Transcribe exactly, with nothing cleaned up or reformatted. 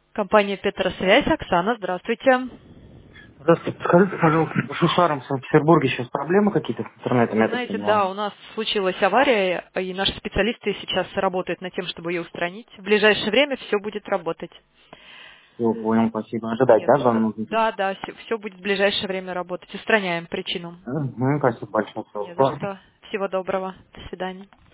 Компания Петросвязь, Оксана, здравствуйте. Здравствуйте, скажите, пожалуйста, по шушарам в Санкт-Петербурге сейчас проблемы какие-то с интернетом, Вы я так знаете, понимаю? да, у нас случилась авария, и наши специалисты сейчас работают над тем, чтобы ее устранить. В ближайшее время все будет работать. Все, понял, спасибо. Ожидать, Не да, за вам что. нужно? Да, да, все, будет в ближайшее время работать. Устраняем причину. Мгм, спасибо большое. Не за что. Всего доброго. До свидания.